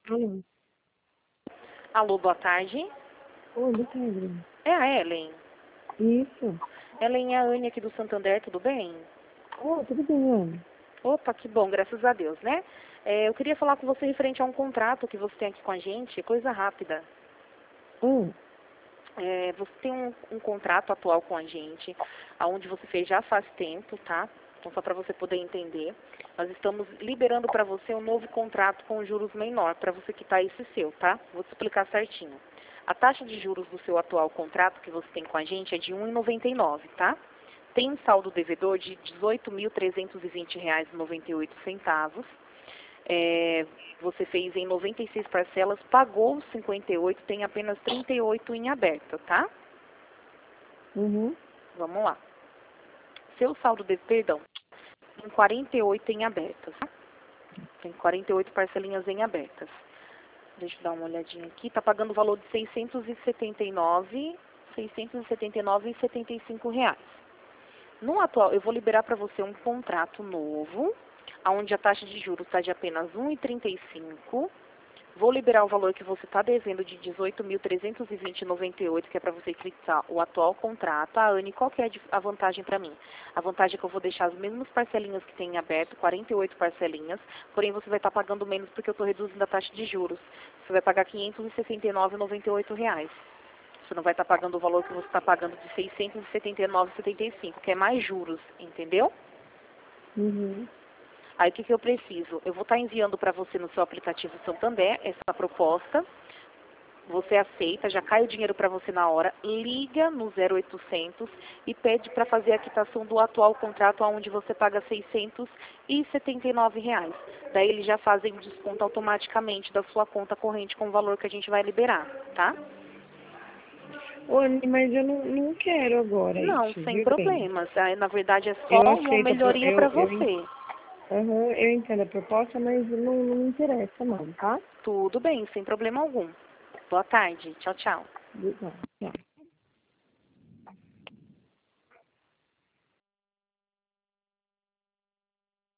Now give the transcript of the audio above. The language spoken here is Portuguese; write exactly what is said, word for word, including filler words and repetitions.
Alô. Alô, boa tarde. Oi, boa tarde. É a Ellen? Isso. Ellen é a Anne aqui do Santander, tudo bem? Oh, tudo bem, Ana? Opa, que bom, graças a Deus, né? É, eu queria falar com você referente a um contrato que você tem aqui com a gente, coisa rápida. Hum. É, você tem um, um contrato atual com a gente, aonde você fez já faz tempo, tá? Então, só para você poder entender, nós estamos liberando para você um novo contrato com juros menor, para você quitar esse seu, tá? Vou te explicar certinho. A taxa de juros do seu atual contrato que você tem com a gente é de um vírgula noventa e nove, tá? Tem um saldo devedor de dezoito mil trezentos e vinte reais e noventa e oito centavos. É, você fez em noventa e seis parcelas, pagou cinquenta e oito, tem apenas trinta e oito em aberto, tá? Uhum. Vamos lá. Seu saldo de, perdão, tem quarenta e oito em abertas, tá? Tem quarenta e oito parcelinhas em abertas. Deixa eu dar uma olhadinha aqui. Tá pagando o valor de seiscentos e setenta e nove, seiscentos e setenta e nove e setenta e cinco reais. No atual, eu vou liberar para você um contrato novo, onde a taxa de juros está de apenas um vírgula trinta e cinco. Vou liberar o valor que você está devendo de dezoito mil trezentos e vinte reais e noventa e oito, que é para você quitar o atual contrato. Ah, Anne, qual que é a vantagem para mim? A vantagem é que eu vou deixar as mesmas parcelinhas que tem em aberto, quarenta e oito parcelinhas, porém você vai estar tá pagando menos porque eu estou reduzindo a taxa de juros. Você vai pagar quinhentos e sessenta e nove reais e noventa e oito reais. Você não vai estar tá pagando o valor que você está pagando de seiscentos e setenta e nove reais e setenta e cinco, que é mais juros, entendeu? Uhum. Aí o que, que eu preciso? Eu vou estar enviando para você no seu aplicativo Santander essa proposta. Você aceita, já cai o dinheiro para você na hora, liga no zero oitocentos e pede para fazer a quitação do atual contrato onde você paga seiscentos e setenta e nove reais. Daí eles já fazem o desconto automaticamente da sua conta corrente com o valor que a gente vai liberar, tá? Ô, Anny, mas eu não, não quero agora Não, isso, sem viu, bem? problemas. Aí, na verdade é só Eu uma aceito, a pro- melhoria para eu, eu, en- você. uhum, eu entendo a proposta, mas não, não me interessa não, tá? Tudo bem, sem problema algum. Boa tarde. Tchau, tchau. Não, não.